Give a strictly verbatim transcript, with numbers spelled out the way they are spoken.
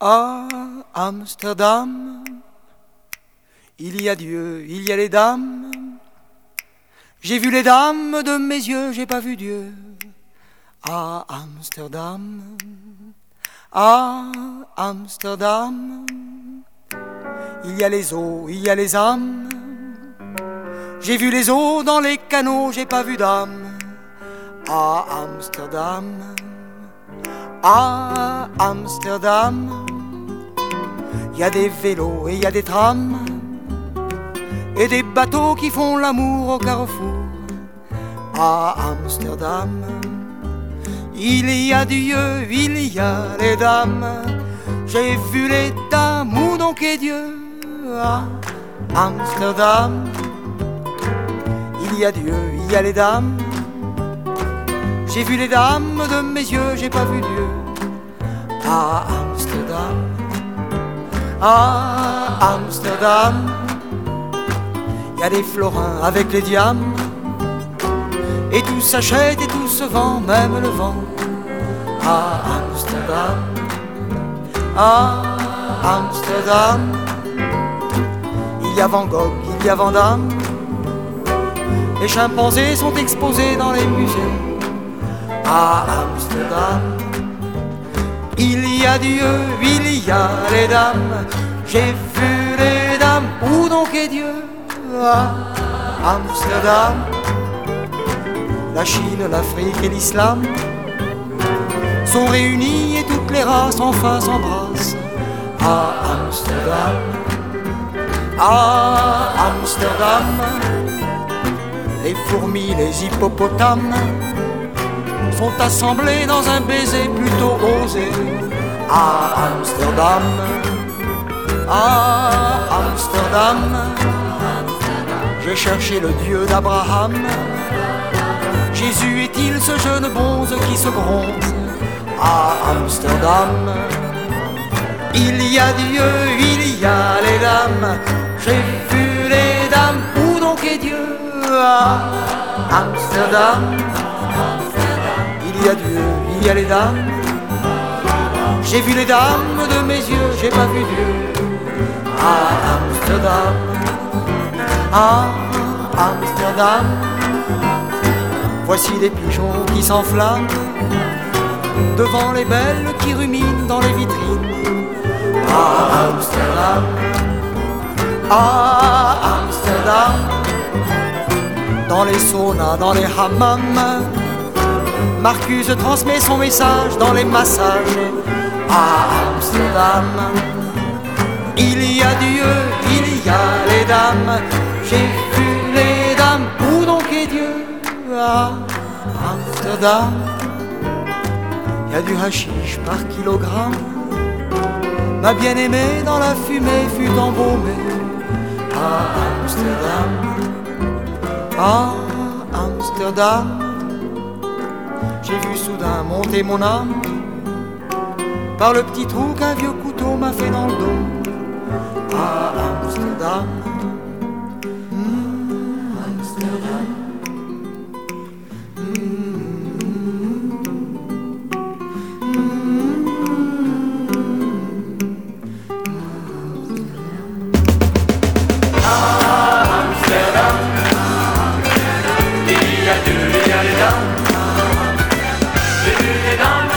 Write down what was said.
À Amsterdam, il y a Dieu, il y a les dames. J'ai vu les dames de mes yeux, j'ai pas vu Dieu. À Amsterdam, à Amsterdam, il y a les eaux, il y a les âmes. J'ai vu les eaux dans les canaux, j'ai pas vu d'âme. À Amsterdam, à Amsterdam, il y a des vélos et il y a des trams et des bateaux qui font l'amour au carrefour. À Amsterdam, il y a Dieu, il y a les dames. J'ai vu les dames, où donc est Dieu? À Amsterdam, il y a Dieu, il y a les dames. J'ai vu les dames de mes yeux, j'ai pas vu Dieu. À Amsterdam, à Amsterdam, il y a des florins avec les diamants. Et tout s'achète et tout se vend, même le vent. À Amsterdam, à Amsterdam, il y a Van Gogh, il y a Van Damme. Les chimpanzés sont exposés dans les musées. À Amsterdam, il y a Dieu, il y a les dames. J'ai vu les dames, où donc est Dieu? À Amsterdam, la Chine, l'Afrique et l'Islam sont réunis et toutes les races enfin s'embrassent. À Amsterdam, à Amsterdam, les fourmis, les hippopotames sont assemblés dans un baiser plutôt osé. À Amsterdam, à Amsterdam, j'ai cherché le Dieu d'Abraham. Jésus est-il ce jeune bonze qui se bronze? À Amsterdam, il y a Dieu, il y a les dames. J'ai vu les dames, où donc est Dieu? À Amsterdam, il y a Dieu, il y a les dames. J'ai vu les dames de mes yeux, j'ai pas vu Dieu. À Amsterdam, à Amsterdam, voici des pigeons qui s'enflamment devant les belles qui ruminent dans les vitrines. À Amsterdam, à Amsterdam, dans les saunas, dans les hammams, Marcuse transmet son message dans les massages. À Amsterdam, il y a Dieu, il y a les dames. J'ai vu les dames, où donc est Dieu? À Amsterdam, il y a du hashish par kilogramme. Ma bien-aimée dans la fumée fut embaumée. À Amsterdam, à Amsterdam, j'ai vu soudain monter mon âme par le petit trou qu'un vieux couteau m'a fait dans le dos. À Amsterdam, mmh, Amsterdam, mmh, mmh. À Amsterdam, il y a Dieu, il y a les dames. J'ai vu les dames